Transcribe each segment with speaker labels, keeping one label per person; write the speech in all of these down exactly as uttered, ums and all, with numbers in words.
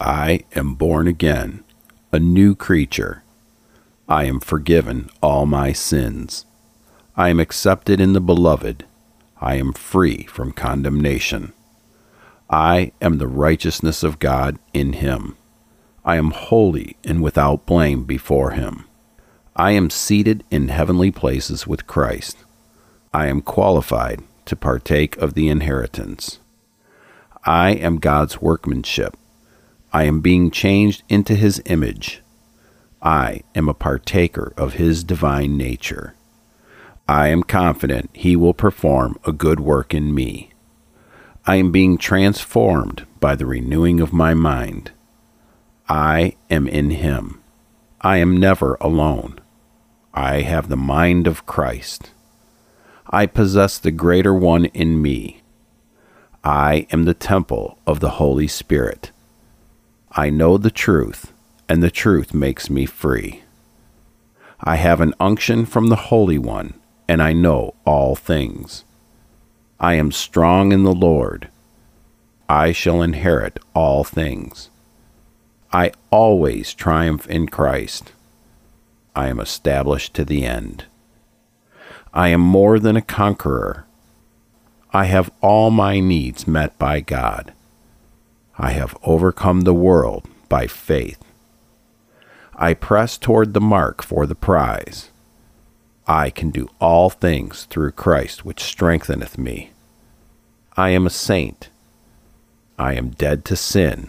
Speaker 1: I am born again, a new creature. I am forgiven all my sins. I am accepted in the Beloved. I am free from condemnation. I am the righteousness of God in Him. I am holy and without blame before Him. I am seated in heavenly places with Christ. I am qualified to partake of the inheritance. I am God's workmanship. I am being changed into His image. I am a partaker of His divine nature. I am confident He will perform a good work in me. I am being transformed by the renewing of my mind. I am in Him. I am never alone. I have the mind of Christ. I possess the greater one in me. I am the temple of the Holy Spirit. I know the truth, and the truth makes me free. I have an unction from the Holy One, and I know all things. I am strong in the Lord. I shall inherit all things. I always triumph in Christ. I am established to the end. I am more than a conqueror. I have all my needs met by God. I have overcome the world by faith. I press toward the mark for the prize. I can do all things through Christ which strengtheneth me. I am a saint. I am dead to sin.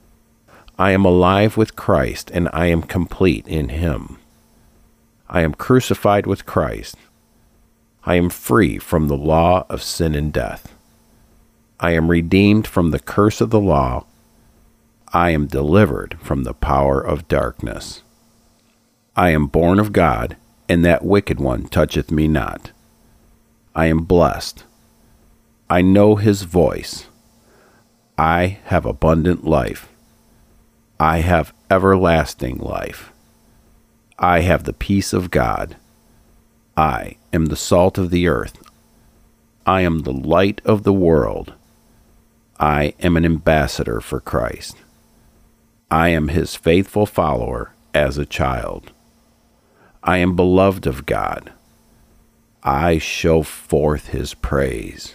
Speaker 1: I am alive with Christ, and I am complete in Him. I am crucified with Christ. I am free from the law of sin and death. I am redeemed from the curse of the law. I am delivered from the power of darkness. I am born of God, and that wicked one toucheth me not. I am blessed. I know His voice. I have abundant life. I have everlasting life. I have the peace of God. I am the salt of the earth. I am the light of the world. I am an ambassador for Christ. I am His faithful follower as a child. I am beloved of God. I show forth His praise.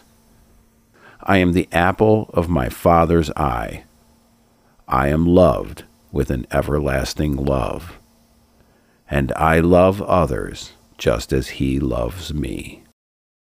Speaker 1: I am the apple of my Father's eye. I am loved with an everlasting love. And I love others just as He loves me.